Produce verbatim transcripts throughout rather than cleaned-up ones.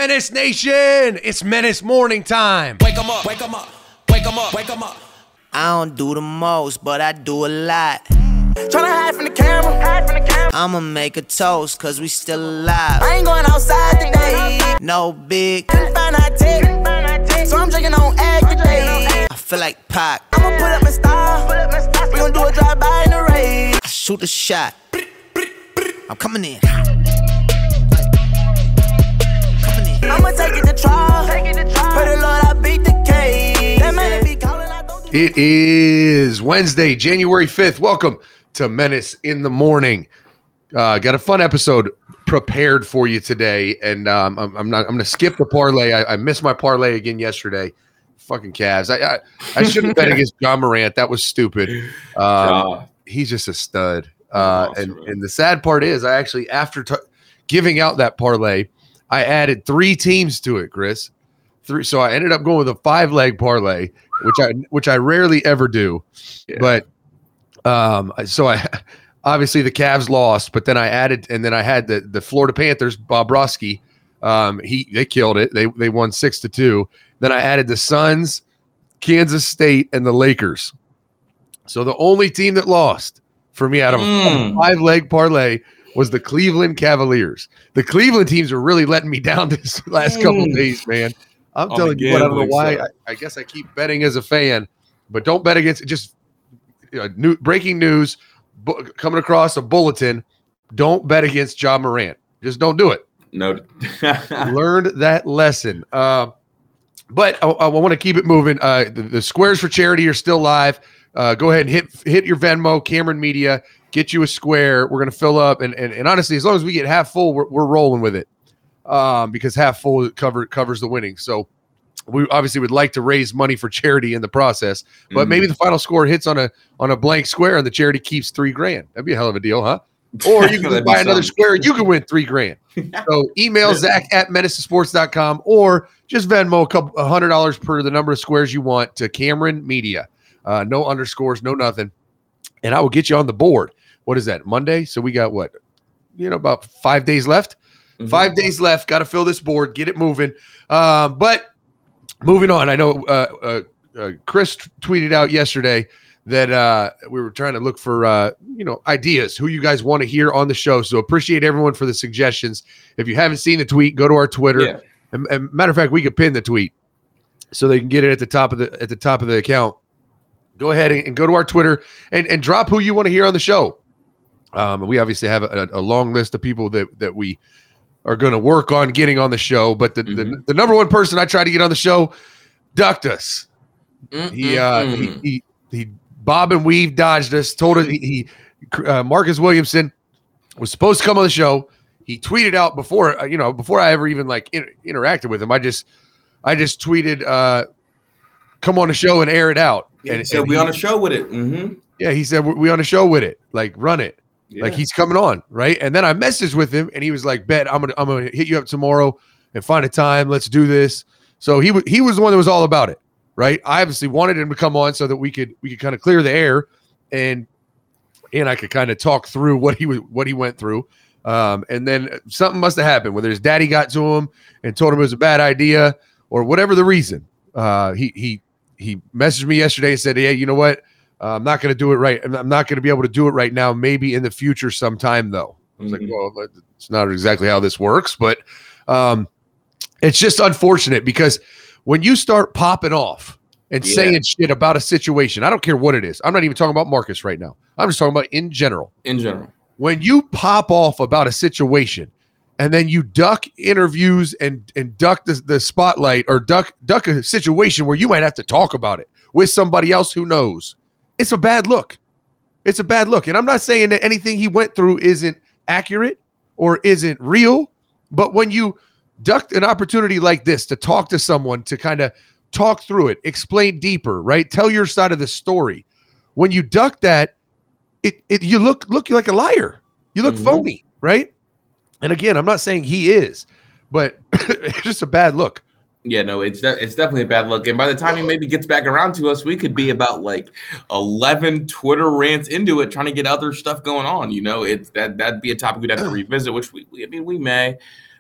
Menace Nation, it's Menace morning time. Wake 'em up, wake 'em up, wake 'em up, wake 'em up. I don't do the most, but I do a lot. Tryna hide from the camera, hide from the camera. I'ma make a toast, cause we still alive. I ain't going outside today. No big, Couldn't find our tech, so I'm drinking on egg today. I feel like Pac. I'ma put up my style, we gon' do a drive-by in the rain. I shoot a shot. I'm coming in. I'ma take it to trial. Pray the Lord I beat the case. That man be calling, I don't do It is Wednesday, January fifth. Welcome to Menace in the Morning. Uh, got a fun episode prepared for you today, and um, I'm, I'm not. I'm going to skip the parlay. I, I missed my parlay again yesterday. Fucking Cavs. I I, I shouldn't have bet against John Morant. That was stupid. Um, he's just a stud. Uh, and and the sad part is, I actually after t- giving out that parlay, I added three teams to it, Chris. Three. So I ended up going with a five leg parlay, which I which I rarely ever do. Yeah. But um, so I obviously the Cavs lost, but then I added, and then I had the the Florida Panthers, Bobrovsky. Um, he they killed it. They they won six to two. Then I added the Suns, Kansas State, and the Lakers. So the only team that lost for me out of mm. a five leg parlay was the Cleveland Cavaliers. The Cleveland teams are really letting me down this last mm. couple of days, man. I'm oh, telling you what, I don't know why. So. I, I guess I keep betting as a fan, but don't bet against it. Just you know, new, breaking news bu- coming across a bulletin. Don't bet against Ja Morant. Just don't do it. No. Learned that lesson. Uh, but I, I want to keep it moving. Uh, the, the squares for charity are still live. Uh, go ahead and hit hit your Venmo, Cameron Media. Get you a square. We're going to fill up. And, and and honestly, as long as we get half full, we're, we're rolling with it um, because half full cover, covers the winning. So we obviously would like to raise money for charity in the process. But mm-hmm. maybe the final score hits on a on a blank square and the charity keeps three grand. That'd be a hell of a deal, huh? Or you can just buy another square and you can win three grand. So email Zach at menace to sports dot com or just Venmo a couple a hundred dollars per the number of squares you want to Cameron Media. Uh, no underscores, no nothing. And I will get you on the board. What is that, Monday? So we got what, you know, about five days left. Mm-hmm. Five days left. Got to fill this board, get it moving. Um, but moving on, I know uh, uh, uh, Chris t- tweeted out yesterday that uh, we were trying to look for, uh, you know, ideas, who you guys want to hear on the show. So appreciate everyone for the suggestions. If you haven't seen the tweet, go to our Twitter. Yeah. And, and matter of fact, we could pin the tweet so they can get it at the top of the at the top of the account. Go ahead and, and go to our Twitter and, and drop who you want to hear on the show. Um, we obviously have a, a long list of people that, that we are going to work on getting on the show. But the, mm-hmm. the the number one person I tried to get on the show ducked us. Mm-hmm. He, uh, he he he bob and weave dodged us. Told us he, he uh, Marcus Williamson was supposed to come on the show. He tweeted out before uh, you know before I ever even like inter- interacted with him. I just I just tweeted, uh, "Come on the show and air it out." Yeah, and he said and we he, on a show with it. Mm-hmm. Yeah, he said we on a show with it. Like run it. Yeah. Like he's coming on, right? And then I messaged with him, and he was like, "Bet I'm gonna I'm gonna hit you up tomorrow and find a time. Let's do this." So he was he was the one that was all about it, right? I obviously wanted him to come on so that we could we could kind of clear the air, and and I could kind of talk through what he was what he went through. Um, and then something must have happened, whether his daddy got to him and told him it was a bad idea or whatever the reason. Uh, he he he messaged me yesterday and said, "Hey, you know what? Uh, I'm not going to do it right. I'm not going to be able to do it right now. Maybe in the future sometime, though." I was mm-hmm. like, well, it's not exactly how this works, but um, it's just unfortunate because when you start popping off and yeah. saying shit about a situation, I don't care what it is. I'm not even talking about Marcus right now. I'm just talking about in general. In general. When you pop off about a situation and then you duck interviews and, and duck the, the spotlight or duck duck a situation where you might have to talk about it with somebody else who knows, it's a bad look. It's a bad look. And I'm not saying that anything he went through isn't accurate or isn't real, but when you duck an opportunity like this to talk to someone, to kind of talk through it, explain deeper, right? Tell your side of the story. When you duck that, it, it you look look like a liar. You look mm-hmm. phony, right? And again, I'm not saying he is, but it's just a bad look. Yeah, no, it's de- it's definitely a bad look. And by the time he maybe gets back around to us, we could be about like eleven Twitter rants into it, trying to get other stuff going on. You know, it's that that'd be a topic we'd have to revisit, which we, we I mean we may.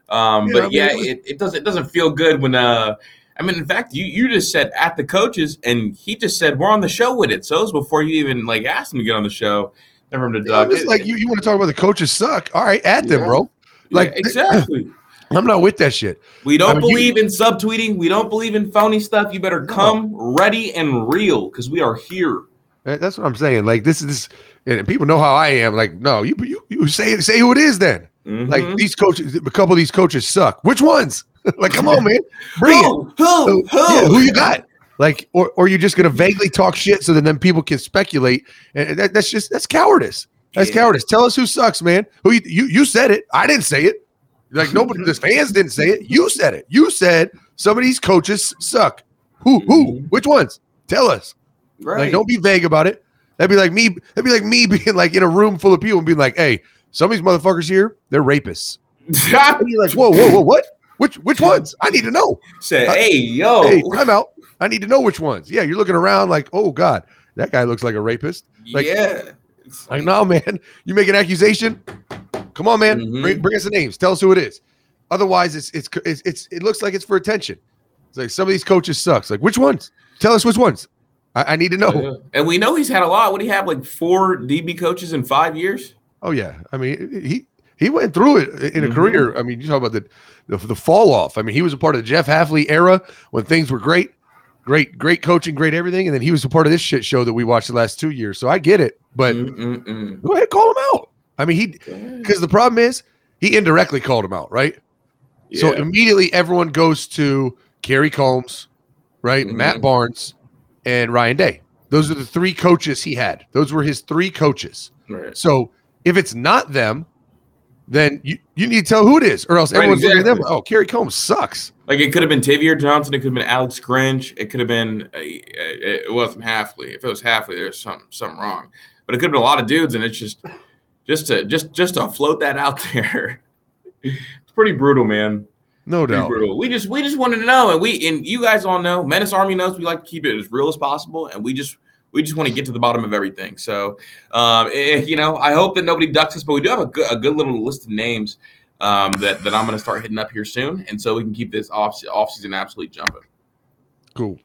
Um, Yeah, but I mean, yeah, it was- it, it doesn't it doesn't feel good when uh I mean, in fact, you, you just said at the coaches, and he just said we're on the show with it. So it was before you even like asked him to get on the show. Never him to Yeah, I'm Doug. just It- like you, you want to talk about the coaches suck. All right, at them, Yeah. bro. Like yeah, exactly. I'm not with that shit. We don't I mean, you- believe in subtweeting. We don't believe in phony stuff. You better come ready and real because we are here. That- That's what I'm saying. Like this is this, and people know how I am. Like, no, you you, you say say who it is then. Mhm. Like these coaches, a couple of these coaches suck. Which ones? Like, come on, man, bring it. who, who, who? Yeah, who you got? Like, or or you're just gonna vaguely talk shit so that then people can speculate, and that, that's just that's cowardice. That's Yeah. cowardice. Tell us who sucks, man. Who you you, you said it? I didn't say it. Like nobody, the fans didn't say it. You said it. You said some of these coaches suck. Who who? Mhm. Which ones? Tell us. Right. Like, don't be vague about it. That'd be like me. That'd be like me being like in a room full of people and being like, "Hey, some of these motherfuckers here, they're rapists." And you're like, "Whoa, whoa, whoa, what? Which which ones? I need to know." Say, hey, yo. Hey, time out. I need to know which ones. Yeah, you're looking around like, "Oh God, that guy looks like a rapist." Like, yeah. like, no, man. You make an accusation. Come on, man. Mhm. Bring, bring us the names. Tell us who it is. Otherwise, it's it's it's it's it looks like it's for attention. It's like some of these coaches sucks. Like, which ones? Tell us which ones. I, I need to know. Yeah. And we know he's had a lot. What do you have, like four D B coaches in five years? Oh yeah, I mean he he went through it in a Mhm. career. I mean, you talk about the, the the fall off. I mean, he was a part of the Jeff Hafley era when things were great, great, great coaching, great everything, and then he was a part of this shit show that we watched the last two years. So I get it, but Mm-mm-mm. go ahead, call him out. I mean, he because the problem is he indirectly called him out, right? So Yeah. immediately everyone goes to Kerry Combs, right? Mhm. Matt Barnes and Ryan Day. Those are the three coaches he had. Those were his three coaches. Right. So if it's not them, then you, you need to tell who it is, or else Right, everyone's looking at them. exactly. Oh, Kerry Combs sucks. Like it could have been Tavier Johnson. It could have been Alex Grinch. It could have been. Uh, it wasn't Hafley. If it was Hafley, there's something something wrong. But it could have been a lot of dudes, and it's just, just to just just to float that out there. It's pretty brutal, man. No Pretty doubt. brutal. We just we just wanted to know, and we and you guys all know. Menace Army knows we like to keep it as real as possible, and we just we just want to get to the bottom of everything. So, um, eh, you know, I hope that nobody ducks us, but we do have a good a good little list of names um, that that I'm going to start hitting up here soon, and so we can keep this off off season absolutely jumping. Cool.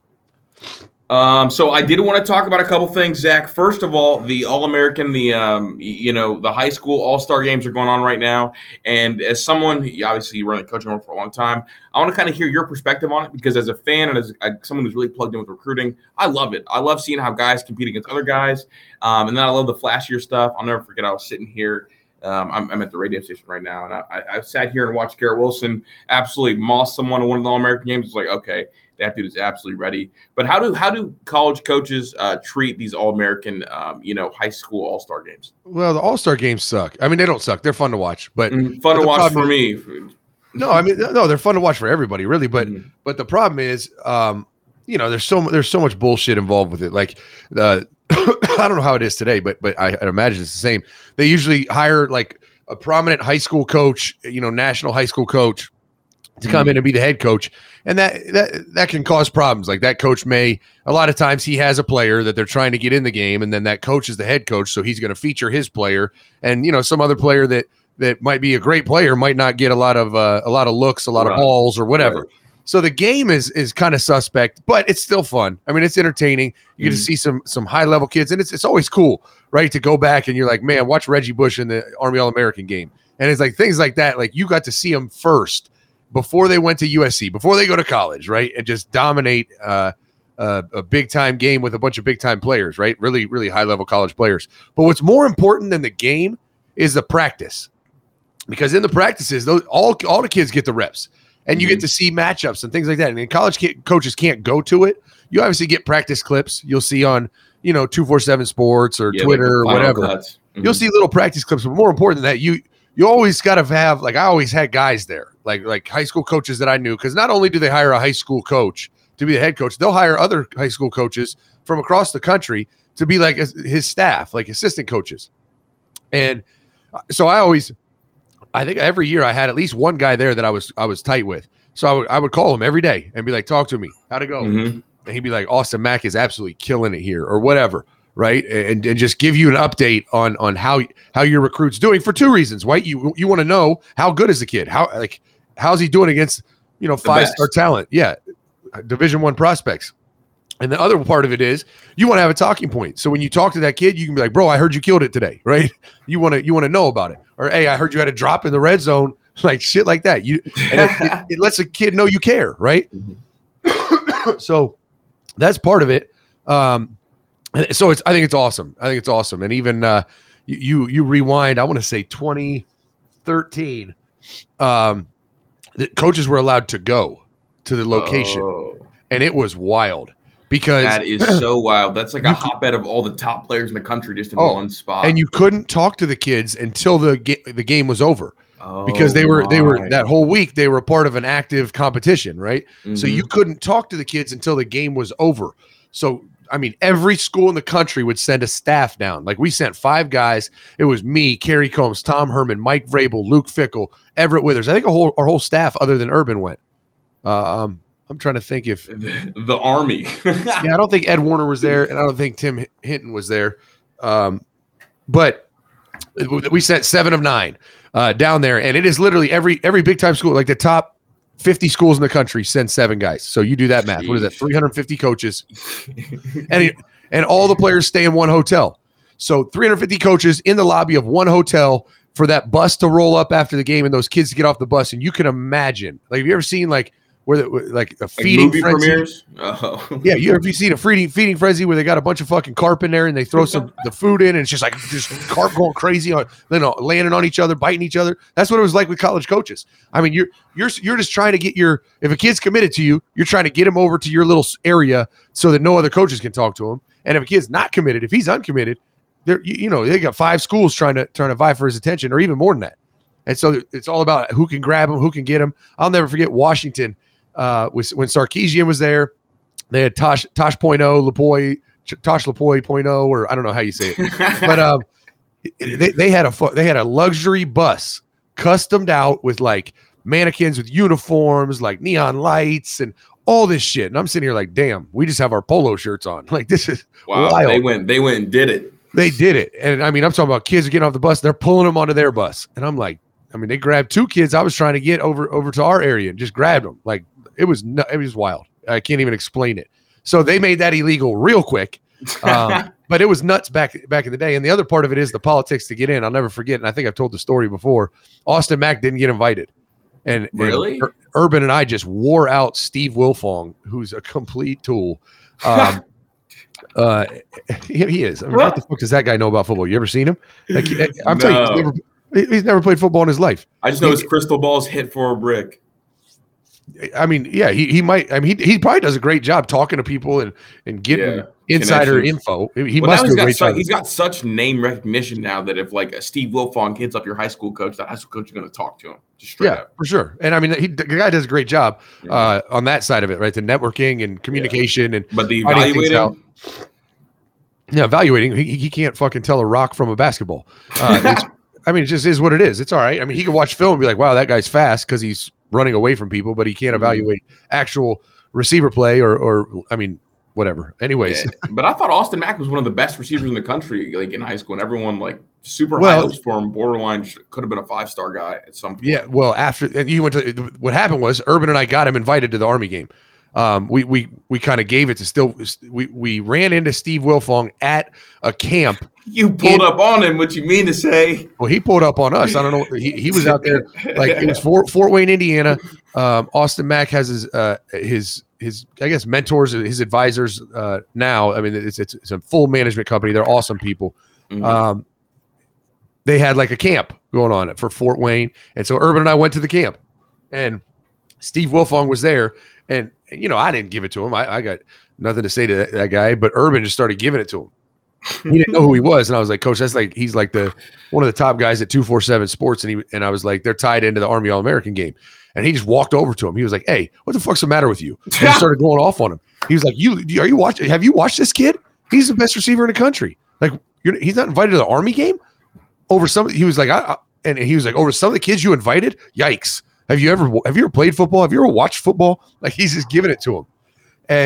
Um, so I did want to talk about a couple things, Zach. First of all, the All-American, the um, y- you know, the high school All-Star games are going on right now. And as someone, you- obviously, you run the coaching role for a long time, I want to kind of hear your perspective on it because as a fan and as uh, someone who's really plugged in with recruiting, I love it. I love seeing how guys compete against other guys, um, and then I love the flashier stuff. I'll never forget. I was sitting here. Um, I'm, I'm at the radio station right now, and I, I, I sat here and watched Garrett Wilson absolutely moss someone in one of the All-American games. It's like, okay, that dude is absolutely ready. But how do how do college coaches uh, treat these All-American, um, you know, high school All-Star games? Well, the All-Star games suck. I mean, they don't suck. They're fun to watch, but Mm, but Fun to the watch problem for is- me. No, I mean, no, they're fun to watch for everybody, really. But Mhm. but the problem is, um, you know, there's so mu- there's so much bullshit involved with it. Like, uh, I don't know how it is today, but but I, I imagine it's the same. They usually hire like a prominent high school coach, you know, national high school coach, to come Mhm. in and be the head coach, and that that that can cause problems. Like that coach may a lot of times he has a player that they're trying to get in the game, and then that coach is the head coach, so he's going to feature his player, and you know some other player that that might be a great player might not get a lot of uh, a lot of looks, a lot Right. of balls, or whatever. Right. So the game is is kind of suspect, but it's still fun. I mean, it's entertaining. You get to Mhm. see some some high level kids, and it's it's always cool, right? To go back and you're like, man, watch Reggie Bush in the Army All American game, and it's like things like that. Like you got to see them first before they went to U S C, before they go to college, right? And just dominate uh, uh, a big time game with a bunch of big time players, right? Really, really high level college players. But what's more important than the game is the practice, because in the practices, those all all the kids get the reps, and you Mhm. get to see matchups and things like that. And college kid, coaches can't go to it. You obviously get practice clips. You'll see on you know two forty-seven Sports or Yeah, like Twitter the or final whatever. cuts. Mhm. You'll see little practice clips, but more important than that, you you always got to have like I always had guys there, like like high school coaches that I knew, because not only do they hire a high school coach to be the head coach, they'll hire other high school coaches from across the country to be like his his staff, like assistant coaches. And uh, so I always, I think every year I had at least one guy there that I was I was tight with. So I would I would call him every day and be like, talk to me, how'd it go? Mhm. And he'd be like, Austin Mack is absolutely killing it here, or whatever, right? And and just give you an update on on how how your recruit's doing for two reasons, right? You you want to know how good is the kid, how like how's he doing against, you know, five-star talent? Yeah, Division One prospects. And the other part of it is you want to have a talking point. So when you talk to that kid, you can be like, bro, I heard you killed it today, right? You want to you want to know about it. Or, hey, I heard you had a drop in the red zone, like shit like that. You and it, it, it lets a kid know you care, right? Mm-hmm. So that's part of it. Um, so it's I think it's awesome. I think it's awesome. And even uh, you you rewind, I want to say twenty thirteen, um, the coaches were allowed to go to the location, oh. and it was wild. Because that is so wild. That's like a hotbed of all the top players in the country just in oh, one spot. And you couldn't talk to the kids until the ga- the game was over. Oh, because they were my. they were that whole week they were part of an active competition, right? Mm-hmm. So you couldn't talk to the kids until the game was over. So I mean, every school in the country would send a staff down. Like we sent five guys. It was me, Kerry Combs, Tom Herman, Mike Vrabel, Luke Fickle, Everett Withers. I think a whole our whole staff other than Urban went. Uh, um I'm trying to think if the, the Army. yeah, I don't think Ed Warner was there, and I don't think Tim Hinton was there. Um, but we sent seven of nine uh, down there, and it is literally every every big time school, like the top fifty schools in the country, send seven guys. So you do that math. Jeez. What is that? three hundred fifty coaches, and it, and all the players stay in one hotel. So three hundred fifty coaches in the lobby of one hotel for that bus to roll up after the game, and those kids to get off the bus. And you can imagine, like, have you ever seen like? Where the, like a feeding like movie frenzy. Premieres? Oh. Yeah, you have you seen a feeding feeding frenzy where they got a bunch of fucking carp in there and they throw some the food in and it's just like just carp going crazy on you know landing on each other, biting each other. That's what it was like with college coaches. I mean, you're you're you're just trying to get your if a kid's committed to you, you're trying to get him over to your little area so that no other coaches can talk to him. And if a kid's not committed, if he's uncommitted, they're you, you know they got five schools trying to trying to vie for his attention or even more than that. And so it's all about who can grab him, who can get him. I'll never forget Washington. Uh, was when Sarkisian was there, they had Tosh Tosh point oh, Lapoy, Tosh Lapoy point oh, or I don't know how you say it, but um, they they had a they had a luxury bus customed out with like mannequins with uniforms, like neon lights and all this shit. And I'm sitting here like, damn, we just have our polo shirts on. Like this is wow. wild. They went they went and did it. They did it, and I mean, I'm talking about kids are getting off the bus, they're pulling them onto their bus, and I'm like, I mean, they grabbed two kids I was trying to get over over to our area and just grabbed them like. It was no, it was wild. I can't even explain it. So they made that illegal real quick, um, but it was nuts back back in the day. And the other part of it is the politics to get in. I'll never forget. And I think I've told the story before. Austin Mack didn't get invited, and, really, and Ur- Urban and I just wore out Steve Wilfong, who's a complete tool. Um, uh, he, he is. I mean, what the fuck does that guy know about football? You ever seen him? Like, I'm no. telling you, he's never, he's never played football in his life. I just know he, his crystal ball's hit for a brick. I mean, yeah, he, he might. I mean, he, he probably does a great job talking to people and, and getting yeah, insider info. He well, must do a great su- job. He's got such name recognition now that if like a Steve Wilfong hits up your high school coach, that high school coach is going to talk to him. Just straight yeah, up. for sure. And I mean, he, the guy does a great job yeah. uh, on that side of it, right? The networking and communication yeah. and but the evaluating. Yeah, evaluating. He he can't fucking tell a rock from a basketball. Uh, it's, I mean, it just is what it is. It's all right. I mean, he can watch film and be like, wow, that guy's fast because he's running away from people, but he can't evaluate actual receiver play or, or I mean, whatever. Anyways. Yeah, but I thought Austin Mack was one of the best receivers in the country, like in high school, and everyone like super well, high hopes for him, borderline could have been a five-star guy at some point. Yeah, well, after and you went to what happened was Urban and I got him invited to the Army game. Um, we we we kind of gave it to still we we ran into Steve Wilfong at a camp. You pulled in, up on him. What you mean to say? Well, he pulled up on us. I don't know. He he was out there like it was Fort, Fort Wayne, Indiana. Um, Austin Mack has his uh, his his I guess mentors, his advisors uh, now. I mean, it's, it's it's a full management company. They're awesome people. Mm-hmm. Um, they had like a camp going on for Fort Wayne, and so Urban and I went to the camp, and Steve Wilfong was there. And, you know, I didn't give it to him. I, I got nothing to say to that, that guy, but Urban just started giving it to him. He didn't know who he was. And I was like, Coach, that's like, he's like the, one of the top guys at two forty-seven Sports. And he, and I was like, they're tied into the Army All-American game. And he just walked over to him. He was like, hey, what the fuck's the matter with you? And he started going off on him. He was like, you, are you watching? Have you watched this kid? He's the best receiver in the country. Like, you're, he's not invited to the Army game over some, he was like, I, I, and he was like, over some of the kids you invited. Yikes. Have you ever have you ever played football? Have you ever watched football? Like he's just giving it to him. And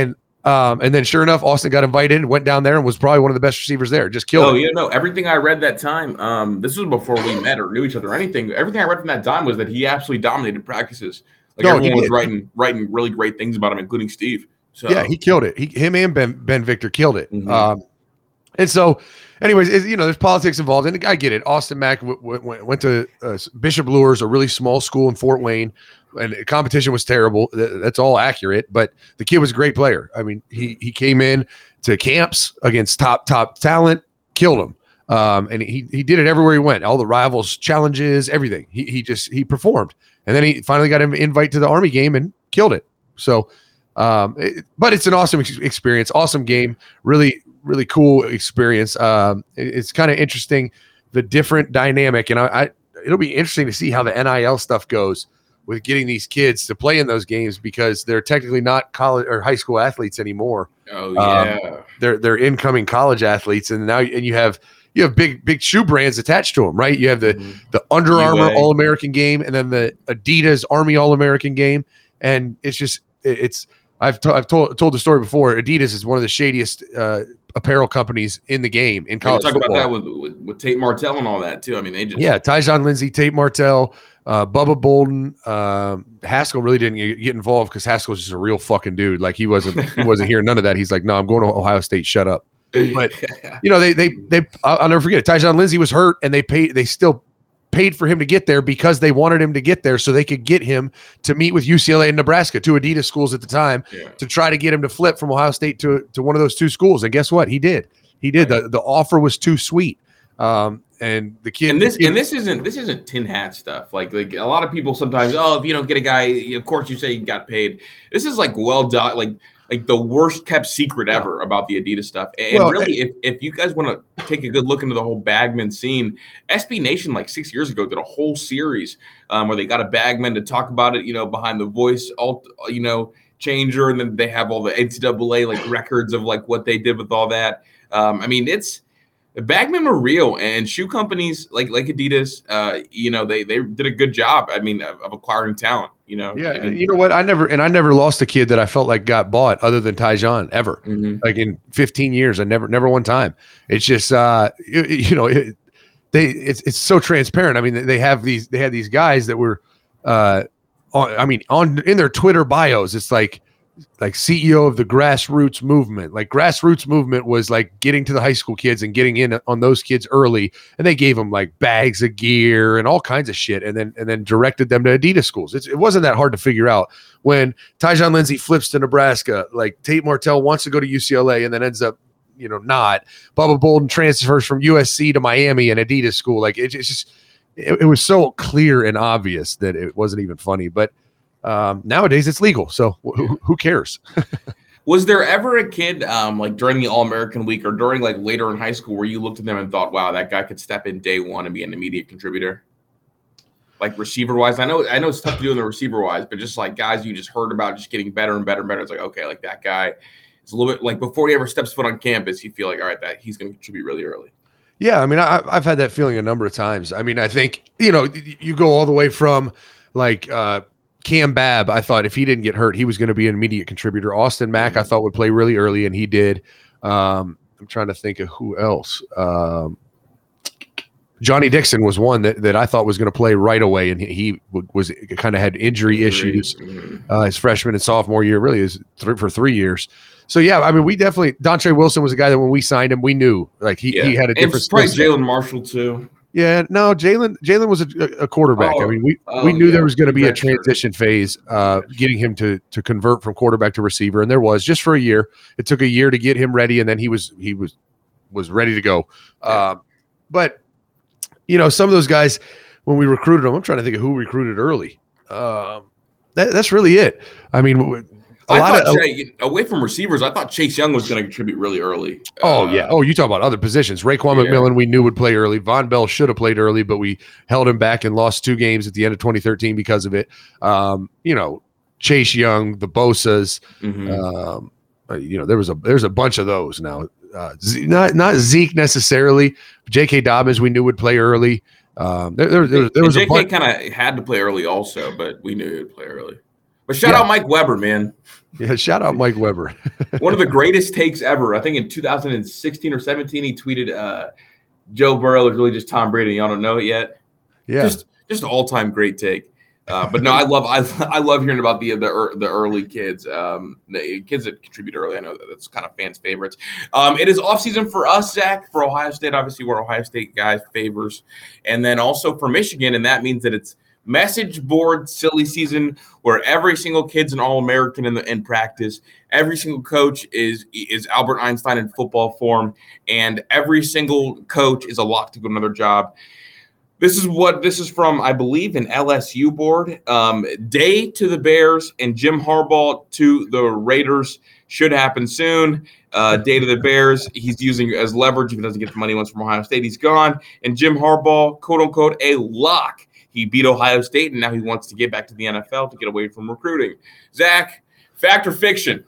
Um, and then sure enough, Austin got invited and went down there and was probably one of the best receivers there. Just killed Oh, it. yeah, no, everything I read that time, um, this was before we met or knew each other or anything. Everything I read from that time was that he absolutely dominated practices. Like No, he everyone was did. writing writing really great things about him, including Steve. So Yeah, he killed it. He, him and Ben Ben Victor killed it. Mhm. Um, and so, anyways, it, you know, there's politics involved, and I get it. Austin Mack w- w- went to uh, Bishop Luers, a really small school in Fort Wayne, and the competition was terrible. Th- That's all accurate, but the kid was a great player. I mean, he he came in to camps against top top talent, killed him. Um, and he he did it everywhere he went. All the rivals, challenges, everything. He he just he performed, and then he finally got an invite to the Army game and killed it. So, um, it, but it's an awesome ex- experience, awesome game, really really cool experience. Um, it- it's kind of interesting, the different dynamic, and I, I it'll be interesting to see how the N I L stuff goes with getting these kids to play in those games because they're technically not college or high school athletes anymore. Oh Um, yeah. They're they're incoming college athletes, and now and you have you have big big shoe brands attached to them, right? You have the Mhm. the Under Armour U A. All American game, and then the Adidas Army All American game, and it's just it- it's I've to, I've told told the story before. Adidas is one of the shadiest uh, apparel companies in the game in We can college talk football. about that with, with with Tate Martell and all that too. I mean, they just Yeah, Tyjon Lindsey, Tate Martell, uh, Bubba Bolden, um, Haskell really didn't get get involved because Haskell's just a real fucking dude. Like he wasn't he wasn't hearing none of that. He's like, no, I'm going to Ohio State. Shut up. But you know, they they they I'll, I'll never forget it. Tyjon Lindsey was hurt, and they paid. They still paid for him to get there because they wanted him to get there so they could get him to meet with U C L A and Nebraska, two Adidas schools at the time, Yeah. to try to get him to flip from Ohio State to to one of those two schools. And guess what? He did. He did. The the offer was too sweet. Um, and the kid And this the kid- and this isn't this isn't tin hat stuff. Like like a lot of people sometimes, oh, if you don't get a guy, of course you say he got paid. This is like well done, like like the worst kept secret ever about the Adidas stuff. And Well, really, if, if you guys want to take a good look into the whole Bagman scene, S B Nation like six years ago did a whole series um, where they got a Bagman to talk about it. You know, behind the voice, alt, you know, changer, and then they have all the N C double A like records of like what they did with all that. Um, I mean, it's. The Bagmen were real, and shoe companies like like Adidas, uh, you know, they they did a good job. I mean, of, of acquiring talent. You know, Yeah, and, you know what? I never and I never lost a kid that I felt like got bought other than Tyjon ever. Mhm. Like in fifteen years, I never never one time. It's just uh you, you know, it, they it's it's so transparent. I mean, they have these they had these guys that were uh on, I mean, on in their Twitter bios, it's like like C E O of the grassroots movement. Like grassroots movement was like getting to the high school kids and getting in on those kids early, and they gave them like bags of gear and all kinds of shit, and then and then directed them to Adidas schools. It's, it wasn't that hard to figure out. When Tyjon Lindsey flips to Nebraska, like Tate Martell wants to go to U C L A and then ends up, you know, not. Bubba Bolden transfers from U S C to Miami and Adidas school. Like it, it's just, it, it was so clear and obvious that it wasn't even funny. But um, nowadays it's legal, so who, who cares? Was there ever a kid um, like during the All American week or during like later in high school where you looked at them and thought, "Wow, that guy could step in day one and be an immediate contributor"? Like receiver wise, I know I know it's tough to do in the receiver wise, but just like guys you just heard about just getting better and better and better. It's like, okay, like that guy. It's a little bit like before he ever steps foot on campus, you feel like, all right, that he's going to contribute really early. Yeah, I mean, I, I've had that feeling a number of times. I mean, I think, you know, you go all the way from like uh, Cam Babb. I thought if he didn't get hurt, he was going to be an immediate contributor. Austin Mack, I thought would play really early, and he did. Um, I'm trying to think of who else. Um, Johnny Dixon was one that, that I thought was going to play right away, and he, he w- was kind of had injury issues Mhm. uh, his freshman and sophomore year, really is th- for three years. So yeah, I mean, we definitely Dontre Wilson was a guy that when we signed him, we knew like he, Yeah. he had a And different. probably skill set. Jalen Marshall too. Yeah, no, Jalen Jalen was a, a quarterback. Oh, I mean, we oh, we knew yeah, there was going to be a redshirt. transition phase, uh, getting him to to convert from quarterback to receiver, and there was just for a year. It took a year to get him ready, and then he was he was was ready to go. Um, but you know, some of those guys when we recruited them, I'm trying to think of who recruited early. Um, that, that's really it. I mean, w- a I lot thought of. Chase, away from receivers, I thought Chase Young was going to contribute really early. Oh Uh, yeah. Oh, you talk about other positions. Raekwon Yeah. McMillan, we knew would play early. Von Bell should have played early, but we held him back and lost two games at the end of twenty thirteen because of it. Um, you know, Chase Young, the Bosas. mhm. Um, uh, you know, there was a there's a bunch of those now. Uh, Z- not not Zeke necessarily. J K. Dobbins, we knew would play early. Um, there, there, there, there was J a K bunch. kind of had to play early also, but we knew he would play early. But shout Yeah. out Mike Weber, man. Yeah, shout out Mike Weber. One of the greatest takes ever. I think in two thousand sixteen or seventeen, he tweeted, uh, Joe Burrow is really just Tom Brady. Y'all don't know it yet. Yeah. Just just an all-time great take. Uh, but no, I love I, I love hearing about the the the early kids, um, the kids that contribute early. I know that that's kind of fans' favorites. Um, it is off season for us, Zach, for Ohio State. Obviously, we're Ohio State guys, favors, and then also for Michigan, and that means that it's message board silly season where every single kid's an All-American in the in practice. Every single coach is is Albert Einstein in football form, and every single coach is a lock to go to another job. This is what this is from, I believe, an L S U board. Um, Day to the Bears and Jim Harbaugh to the Raiders should happen soon. Uh, Day to the Bears, he's using as leverage if he doesn't get the money once from Ohio State. He's gone. And Jim Harbaugh, quote unquote, a lock. He beat Ohio State, and now he wants to get back to the N F L to get away from recruiting. Zach, fact or fiction?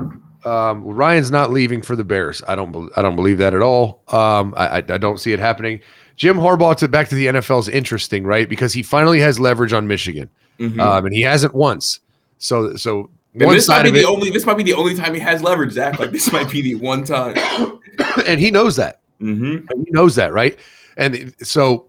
Um, Ryan's not leaving for the Bears. I don't. Be- I don't believe that at all. Um, I, I, I don't see it happening. Jim Harbaugh to back to the N F L is interesting, right? Because he finally has leverage on Michigan, Mm-hmm. um, and he hasn't once. So, so And one this might side be of the it, only. This might be the only time he has leverage, Zach. Like this might be the one time. and he knows that. Mm-hmm. And he knows that, right? And so,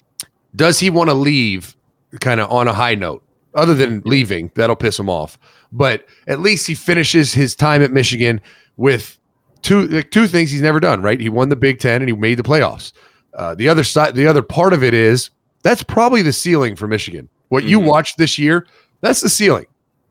does he want to leave kind of on a high note? Other than leaving, that'll piss him off. But at least he finishes his time at Michigan with two like two things he's never done, right? He won the Big Ten and he made the playoffs. Uh, the other side, the other part of it is that's probably the ceiling for Michigan. What Mm-hmm. you watched this year, that's the ceiling.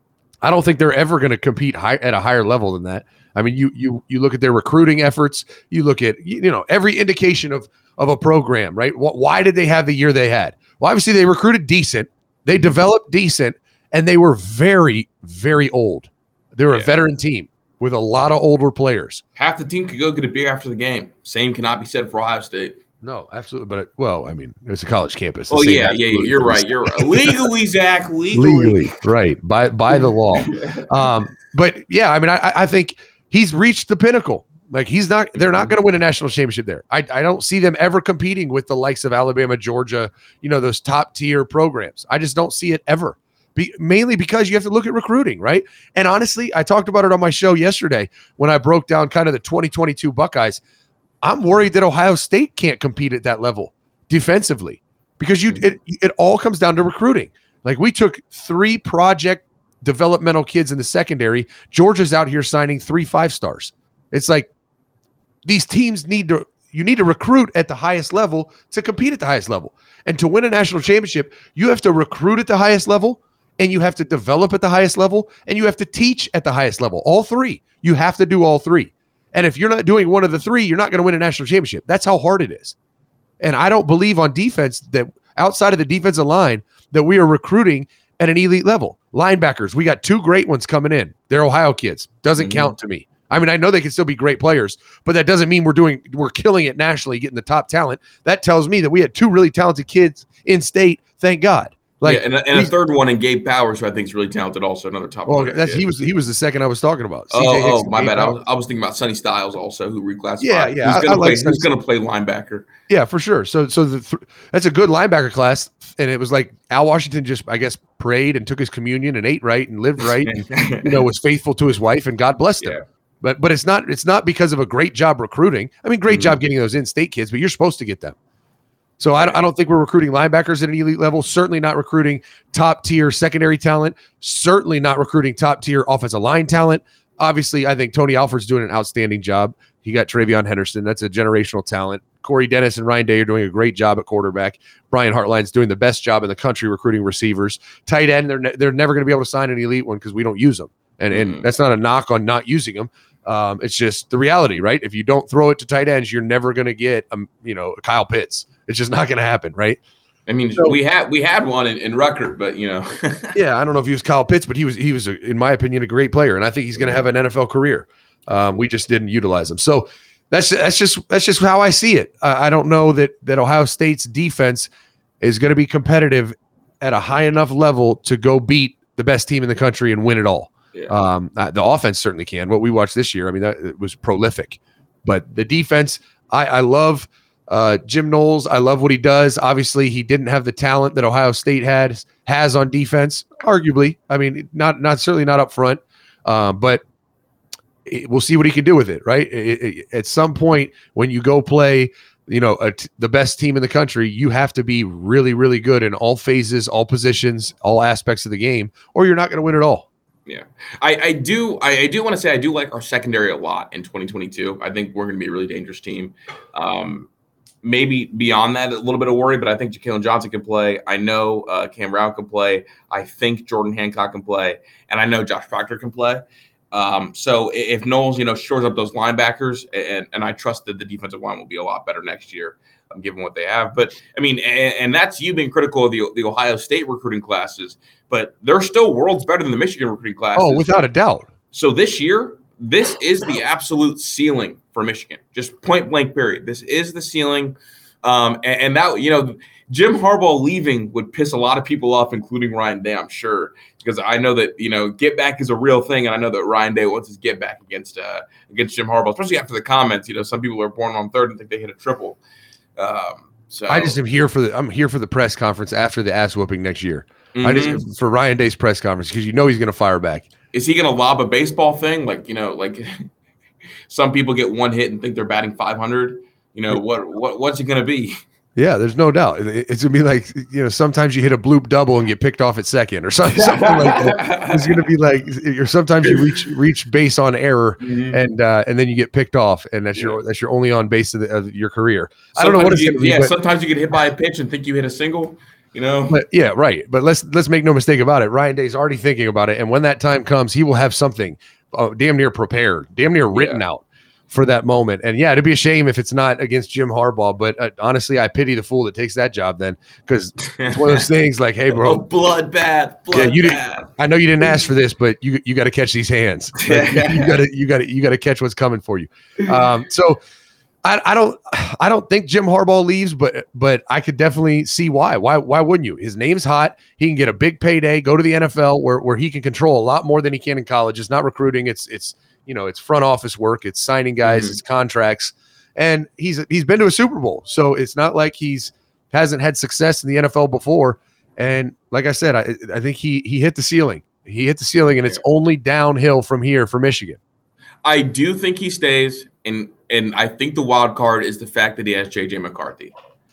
I don't think they're ever going to compete high, at a higher level than that. I mean, you you you look at their recruiting efforts. You look at you know every indication of of a program, right? What, why did they have the year they had? Well, obviously they recruited decent, they developed decent, and they were very very old. They were Yeah. a veteran team with a lot of older players. Half the team could go get a beer after the game. Same cannot be said for Ohio State. No, absolutely. But, well, I mean, it's a college campus. The Oh same yeah, yeah, yeah. absolutely You're for right. the- You're right. Legally, Zach. Legally. legally, right, by by the law. Um, but yeah, I mean, I, I think he's reached the pinnacle. Like he's not, they're not going to win a national championship there. I, I don't see them ever competing with the likes of Alabama, Georgia, you know, those top tier programs. I just don't see it ever. Be, mainly because you have to look at recruiting, right? And honestly, I talked about it on my show yesterday when I broke down kind of the twenty twenty-two Buckeyes. I'm worried that Ohio State can't compete at that level defensively because you it, it all comes down to recruiting. Like we took three project developmental kids in the secondary. Georgia's out here signing three five stars. It's like these teams need to you need to recruit at the highest level to compete at the highest level. And to win a national championship, you have to recruit at the highest level, and you have to develop at the highest level, and you have to teach at the highest level. All three. You have to do all three. And if you're not doing one of the three, you're not going to win a national championship. That's how hard it is. And I don't believe on defense that outside of the defensive line that we are recruiting at an elite level. Linebackers, we got two great ones coming in. They're Ohio kids. Doesn't Mm-hmm. count to me. I mean, I know they can still be great players, but that doesn't mean we're doing we're killing it nationally, getting the top talent. That tells me that we had two really talented kids in state. Thank God. Like, yeah, and, a, and a we- third one in Gabe Powers, who I think is really talented, also another top. well, player. that's Yeah. he was he was the second I was talking about. C J Oh, Hicks oh, and my Gabe bad. I Powers. was, I was thinking about Sonny Styles also, who reclassified. Yeah, yeah, Who's I- going I to like play? Sonny Who's going to play linebacker? Yeah, for sure. So, so the th- that's a good linebacker class, and it was like Al Washington just, I guess, prayed and took his communion and ate right and lived right, and you know, was faithful to his wife, and God blessed him. Yeah. But, but it's not, it's not because of a great job recruiting. I mean, great Mhm. job getting those in-state kids, but you're supposed to get them. So I, don't- I don't think we're recruiting linebackers at an elite level. Certainly not recruiting top-tier secondary talent. Certainly not recruiting top-tier offensive line talent. Obviously, I think Tony Alford's doing an outstanding job. He got Travion Henderson. That's a generational talent. Corey Dennis and Ryan Day are doing a great job at quarterback. Brian Hartline's doing the best job in the country recruiting receivers. Tight end, they're ne- they're never going to be able to sign an elite one because we don't use them. And and Mhm. that's not a knock on not using them. Um, it's just the reality, right? If you don't throw it to tight ends, you're never going to get um, you know, Kyle Pitts. It's just not going to happen, right? I mean, So- we had we had one in, in Ruckert, but you know, Yeah, I don't know if he was Kyle Pitts, but he was he was, a, in my opinion, a great player, and I think he's going to have an N F L career. Um, we just didn't utilize him, so that's that's just that's just how I see it. Uh, I don't know that that Ohio State's defense is going to be competitive at a high enough level to go beat the best team in the country and win it all. Yeah. Um, uh, the offense certainly can. What we watched this year, I mean, that it was prolific, but the defense, I, I love. Uh, Jim Knowles, I love what he does. Obviously, he didn't have the talent that Ohio State had. has on defense, arguably. I mean, not not certainly not up front, uh, but it, we'll see what he can do with it. Right it, it, at some point when you go play, you know, a t- the best team in the country, you have to be really, really good in all phases, all positions, all aspects of the game, or you're not going to win at all. Yeah, I, I do. I, I do want to say I do like our secondary a lot in twenty twenty-two. I think we're going to be a really dangerous team. Um, maybe beyond that, a little bit of worry, but I think Jalen Johnson can play. I know uh, Cam Brown can play. I think Jordan Hancock can play, and I know Josh Proctor can play. Um, so if Knowles, you know, shores up those linebackers, and, and I trust that the defensive line will be a lot better next year, um, given what they have. But I mean, and, and that's you being critical of the, the Ohio State recruiting classes, but they're still worlds better than the Michigan recruiting classes. Oh, without a doubt. So this year, this is the absolute ceiling for Michigan, just point blank period. This is the ceiling. Um, and, and that, you know, Jim Harbaugh leaving would piss a lot of people off, including Ryan Day, I'm sure, because I know that, you know, get back is a real thing. And I know that Ryan Day wants his get back against uh, against Jim Harbaugh, especially after the comments. You know, some people are born on third and think they hit a triple. Um, so I just am here for the I'm here for the press conference after the ass whooping next year. Mm-hmm. I just for Ryan Day's press conference because you know he's going to fire back. Is he going to lob a baseball thing? Like, you know, like some people get one hit and think they're batting five hundred. You know, what what what's it going to be? Yeah, there's no doubt. It's going to be like, you know, sometimes you hit a bloop double and get picked off at second or something, something like that. It's going to be like, or sometimes you reach reach base on error mm-hmm. and uh, and then you get picked off, and that's yeah. your that's your only on base of, the, of your career. Sometimes I don't know what it's you, going to be. Yeah, but, sometimes you get hit by a pitch and think you hit a single. You know, but yeah, right. But let's let's make no mistake about it. Ryan Day's already thinking about it, and when that time comes, he will have something uh, damn near prepared, damn near written yeah. out for that moment. And yeah, it'd be a shame if it's not against Jim Harbaugh. But uh, honestly, I pity the fool that takes that job then, because it's one of those things like, hey, bro, oh, bloodbath, blood yeah, you bad. didn't. I know you didn't ask for this, but you you got to catch these hands. Like, you got to you got to you got to catch what's coming for you. Um, so. I, I don't I don't think Jim Harbaugh leaves, but but I could definitely see why. Why why wouldn't you? His name's hot. He can get a big payday, go to the N F L where, where he can control a lot more than he can in college. It's not recruiting, it's it's you know, it's front office work, it's signing guys, mm-hmm. it's contracts. And he's he's been to a Super Bowl. So it's not like he's hasn't had success in the N F L before. And like I said, I I think he he hit the ceiling. He hit the ceiling, and it's only downhill from here for Michigan. I do think he stays, and and I think the wild card is the fact that he has J J McCarthy.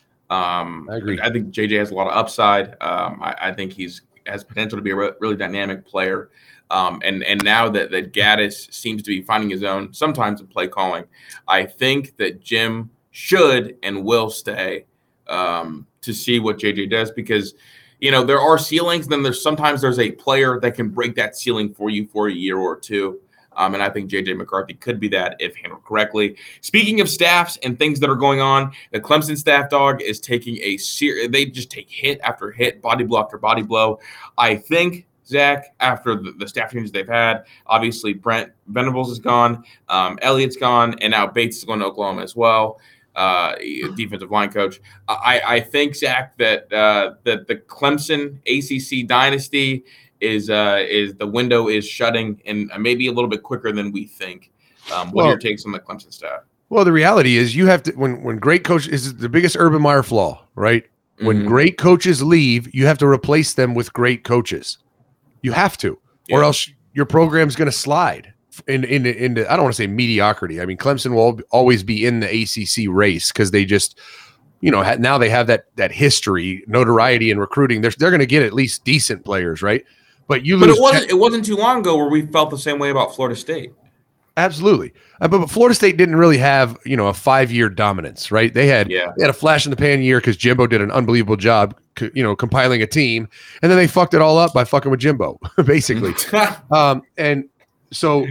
Um, I agree. I think J J has a lot of upside. Um, I, I think he's has potential to be a re- really dynamic player. Um, and and now that that Gaddis seems to be finding his own sometimes in play calling, I think that Jim should and will stay um, to see what J J does, because you know there are ceilings. Then there's sometimes there's a player that can break that ceiling for you for a year or two. Um, and I think J J McCarthy could be that if handled correctly. Speaking of staffs and things that are going on, the Clemson staff dog is taking a ser- – they just take hit after hit, body blow after body blow. I think, Zach, after the, the staff changes they've had, obviously Brent Venables is gone, um, Elliott's gone, and now Bates is going to Oklahoma as well, uh, defensive line coach. I, I think, Zach, that, uh, that the Clemson A C C dynasty – is uh is the window is shutting, and maybe a little bit quicker than we think. Um, what well, are your takes on the Clemson staff? Well, the reality is you have to when when great coach is the biggest Urban Meyer flaw, right? Mm-hmm. When great coaches leave, you have to replace them with great coaches. You have to, yeah. or else your program's going to slide in in into I don't want to say mediocrity. I mean, Clemson will always be in the A C C race because they just. You know, now they have that that history, notoriety, and recruiting. They're they're going to get at least decent players, right? But you, but lose it wasn't it wasn't too long ago where we felt the same way about Florida State. Absolutely, uh, but, but Florida State didn't really have you know a five year dominance, right? They had yeah. they had a flash in the pan year because Jimbo did an unbelievable job, you know, compiling a team, and then they fucked it all up by fucking with Jimbo, basically. um, and so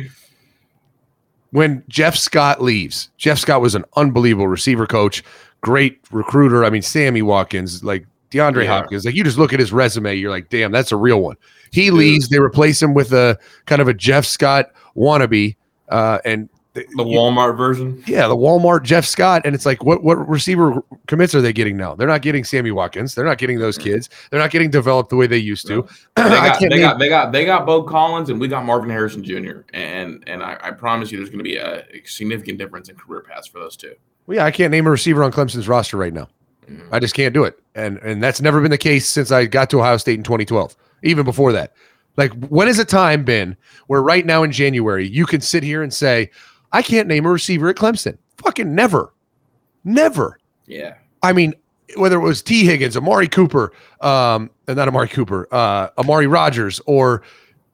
when Jeff Scott leaves, Jeff Scott was an unbelievable receiver coach. Great recruiter. I mean, Sammy Watkins, like DeAndre yeah. Hopkins. Like you just look at his resume, you're like, damn, that's a real one. He Dude. leaves. They replace him with a kind of a Jeff Scott wannabe, uh, and the Walmart version. Yeah, the Walmart Jeff Scott. And it's like, what what receiver commits are they getting now? They're not getting Sammy Watkins. They're not getting those kids. They're not getting developed the way they used to. No. They, got, they, name- got, they got they got Bo Collins, and we got Marvin Harrison Junior And and I, I promise you, there's going to be a significant difference in career paths for those two. Well, yeah, I can't name a receiver on Clemson's roster right now. I just can't do it. And and that's never been the case since I got to Ohio State in twenty twelve, even before that. Like, when has a time been where right now in January you can sit here and say, I can't name a receiver at Clemson? Fucking never. Never. Yeah. I mean, whether it was T. Higgins, Amari Cooper, um, and not Amari Cooper, uh, Amari Rogers, or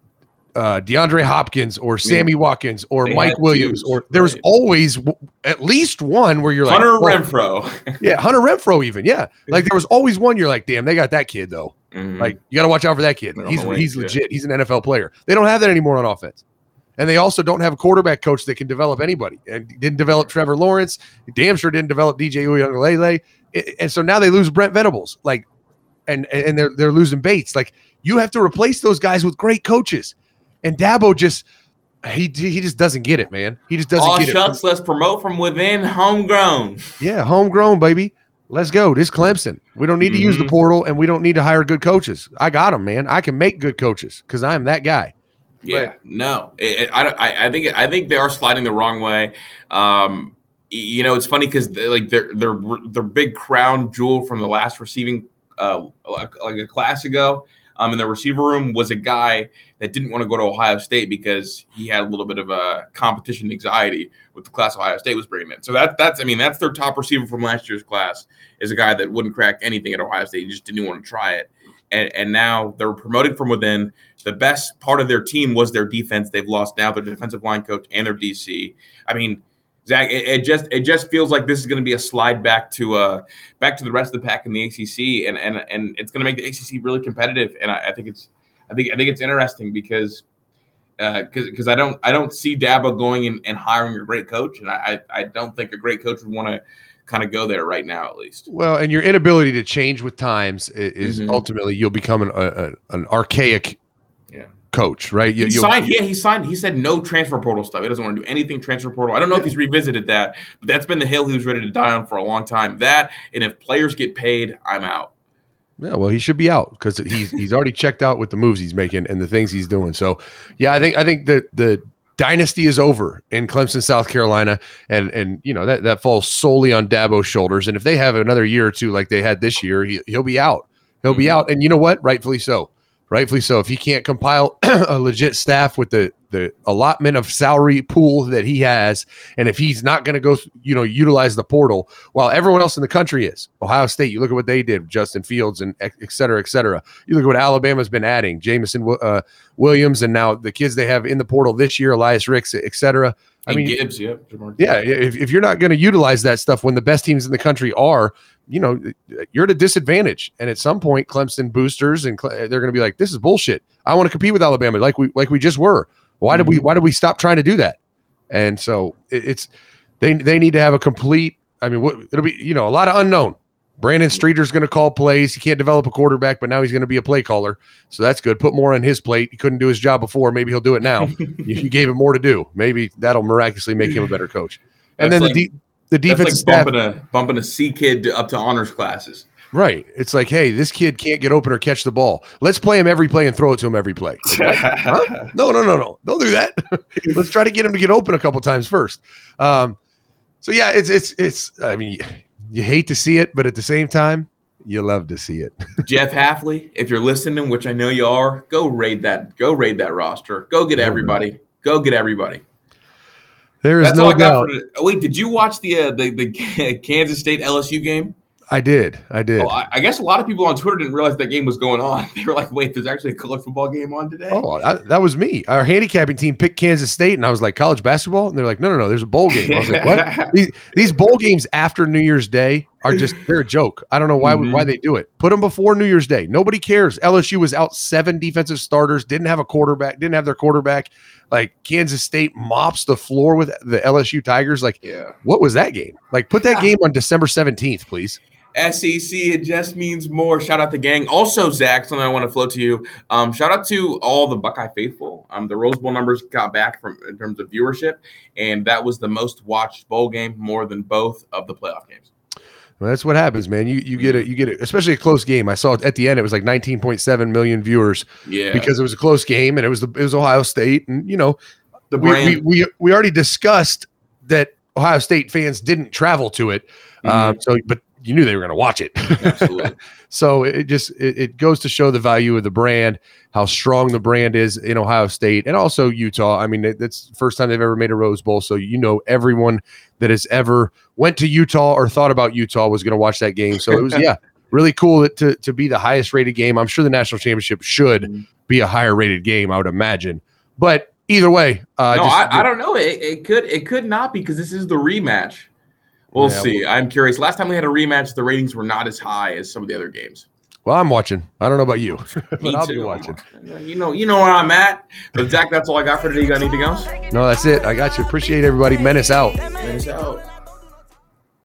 uh, DeAndre Hopkins, or Sammy yeah. Watkins, or they Mike Williams, or there was right. always w- at least one where you're Hunter like Hunter Renfro. yeah, Hunter Renfro even. Yeah. Like, there was always one you're like, damn, they got that kid, though. Mm-hmm. Like, you got to watch out for that kid. He's way, he's legit. Yeah. He's an N F L player. They don't have that anymore on offense. And they also don't have a quarterback coach that can develop anybody. And didn't develop Trevor Lawrence. Damn sure didn't develop D J Uiagalelei. And so now they lose Brent Venables. Like, and and they're they're losing Bates. Like, you have to replace those guys with great coaches. And Dabo just he he just doesn't get it, man. He just doesn't All get shucks, it. Let's promote from within, homegrown. Yeah, homegrown, baby. Let's go. This Clemson. We don't need to mm-hmm. use the portal, and we don't need to hire good coaches. I got them, man. I can make good coaches because I'm that guy. Yeah, but, no, it, it, I, I think I think they are sliding the wrong way. Um, you know, it's funny because like their their their big crown jewel from the last receiving uh, like, like a class ago, um, in the receiver room was a guy that didn't want to go to Ohio State because he had a little bit of a competition anxiety with the class Ohio State was bringing in. So that that's I mean that's their top receiver from last year's class is a guy that wouldn't crack anything at Ohio State. He just didn't want to try it. And, and now they're promoted from within. The best part of their team was their defense. They've lost now their defensive line coach and their D C. I mean, Zach, it, it just it just feels like this is going to be a slide back to uh back to the rest of the pack in the A C C, and and and it's going to make the A C C really competitive. And I, I think it's I think I think it's interesting because because uh, because I don't I don't see Dabo going in and hiring a great coach, and I I don't think a great coach would want to kind of go there right now, at least. Well, and your inability to change with times is mm-hmm. ultimately you'll become an a, an archaic yeah. coach, right? You, he signed, yeah, he signed. He said no transfer portal stuff. He doesn't want to do anything transfer portal. I don't know yeah. if he's revisited that, but that's been the hill he was ready to die on for a long time. That, and if players get paid, I'm out. Yeah, well, he should be out because he's he's already checked out with the moves he's making and the things he's doing. So, yeah, I think I think that the dynasty is over in Clemson, South Carolina, and and you know that that falls solely on Dabo's shoulders. And if they have another year or two like they had this year, he, he'll be out. He'll mm-hmm. be out, and you know what? Rightfully so. Rightfully so. If he can't compile a legit staff with the the allotment of salary pool that he has, and if he's not going to go, you know, utilize the portal while everyone else in the country is. Ohio State, you look at what they did, Justin Fields, and et cetera, et cetera. You look at what Alabama's been adding, Jameson uh, Williams, and now the kids they have in the portal this year, Elias Ricks, et cetera. I and mean, Gibbs, yeah, yeah. If, if you're not going to utilize that stuff when the best teams in the country are, you know, you're at a disadvantage. And at some point, Clemson boosters and they're going to be like, "This is bullshit. I want to compete with Alabama, like we like we just were. Why mm-hmm. did we Why did we stop trying to do that?" And so it, it's they they need to have a complete. I mean, what, it'll be you know a lot of unknown. Brandon Streeter's going to call plays. He can't develop a quarterback, but now he's going to be a play caller. So that's good. Put more on his plate. He couldn't do his job before. Maybe he'll do it now. If you gave him more to do, maybe that'll miraculously make him a better coach. And that's then like, the, de- the defense like staff. Bumping a, bumping a C kid up to honors classes. Right. It's like, hey, this kid can't get open or catch the ball. Let's play him every play and throw it to him every play. Like, huh? No, no, no, no. Don't do that. Let's try to get him to get open a couple times first. Um, so, yeah, it's, it's, it's, I mean, you hate to see it, but at the same time, you love to see it. Jeff Hafley, if you're listening, which I know you are, go raid that. Go raid that roster. Go get everybody. Go get everybody. There is That's no doubt. Oh, wait, did you watch the uh, the the Kansas State L S U game? I did. I did. Oh, I, I guess a lot of people on Twitter didn't realize that game was going on. They were like, "Wait, there's actually a college football game on today." Oh, I, that was me. Our handicapping team picked Kansas State, and I was like, "College basketball?" And they're like, "No, no, no. There's a bowl game." I was like, "What?" these, these bowl games after New Year's Day are just—they're a joke. I don't know why mm-hmm. why they do it. Put them before New Year's Day. Nobody cares. L S U was out seven defensive starters. Didn't have a quarterback. Didn't have their quarterback. Like Kansas State mops the floor with the L S U Tigers. Like, yeah. What was that game? Like, put that game on December seventeenth, please. S E C, it just means more. Shout out the gang. Also, Zach, something I want to float to you. Um, shout out to all the Buckeye faithful. Um, the Rose Bowl numbers got back from in terms of viewership, and that was the most watched bowl game, more than both of the playoff games. Well, that's what happens, man. You you get it, you get it, especially a close game. I saw it at the end; it was like nineteen point seven million viewers. Yeah, because it was a close game, and it was the it was Ohio State, and you know, the we brand. we, we we already discussed that Ohio State fans didn't travel to it. Mm-hmm. Um, so, but you knew they were going to watch it. Absolutely. So it just it, it goes to show the value of the brand, how strong the brand is in Ohio State and also Utah. I mean, it, it's the first time they've ever made a Rose Bowl. So, you know, everyone that has ever went to Utah or thought about Utah was going to watch that game. So it was, yeah, really cool to, to be the highest rated game. I'm sure the national championship should mm-hmm. be a higher rated game, I would imagine. But either way. Uh, no, just, I, I don't know. It, it could it could not because this is the rematch. We'll yeah, see. Well, I'm curious. Last time we had a rematch, the ratings were not as high as some of the other games. Well, I'm watching. I don't know about you, but Me I'll too. be watching. You know, you know where I'm at. But Zach, that's all I got for today. You got anything else? No, that's it. I got you. Appreciate everybody. Menace out. Menace out.